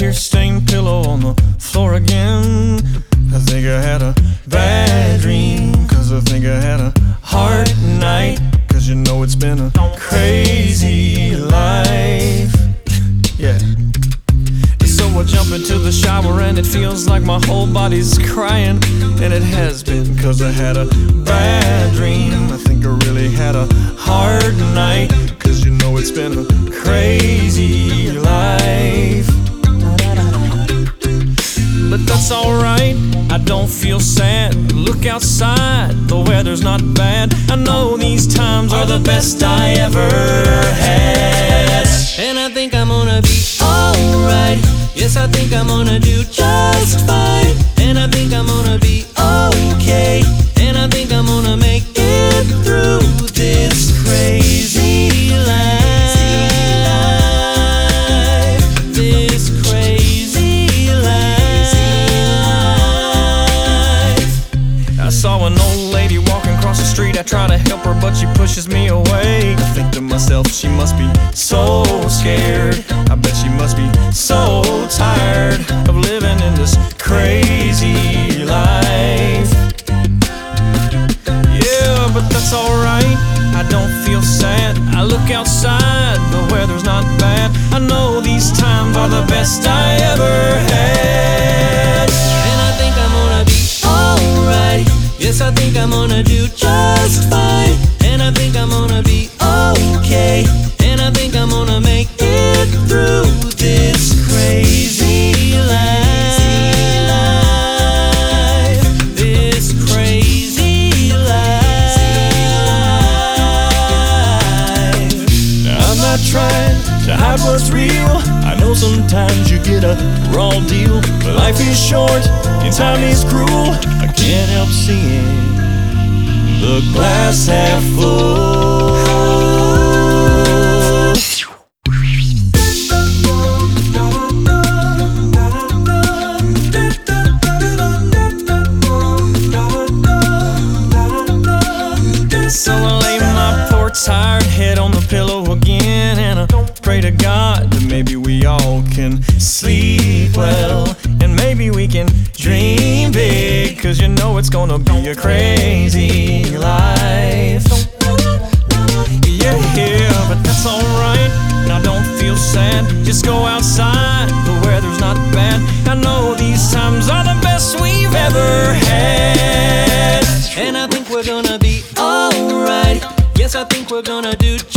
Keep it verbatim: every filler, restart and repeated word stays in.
tear-stained pillow on the floor again. I think I had a bad dream, cause I think I had a hard night. Cause you know it's been a crazy life. Yeah. So I jump into the shower and it feels like my whole body's crying. And it has been cause I had a bad dream. I think I really had a hard night. Cause you know it's been a crazy life. But that's alright, I don't feel sad. Look outside, the weather's not bad. I know these times are the best I ever had. And I think I'm gonna be alright. Yes, I think I'm gonna do just fine. And I think I'm gonna be okay. And I think I'm gonna make it through this crazy life. This crazy life. I saw an old lady walking across the street. I try to help her, but she pushes me away. I think to myself, she must be so scared. I bet she must be so tired of living in this crazy life. Yeah, but that's alright, I don't feel sad. I look outside, the weather's not bad. I know these times are the best I ever had. And I think I'm gonna be alright. Yes, I think I'm gonna do just fine. And I think I'm gonna be okay. And I think I'm gonna make it through this crazy life. This crazy life. I'm not trying to hide what's real. I know sometimes you get a raw deal, but life is short and time is cruel. I can't help seeing the glass half full. So I lay my poor tired head on the pillow again, and I pray to God that maybe we all can sleep well, and maybe we can dream big. Cause you know it's gonna be a crazy life. Yeah, yeah, but that's alright, now don't feel sad. Just go outside, the weather's not bad. I know these times are the best we've ever had. And I think we're gonna be alright. Yes, I think we're gonna do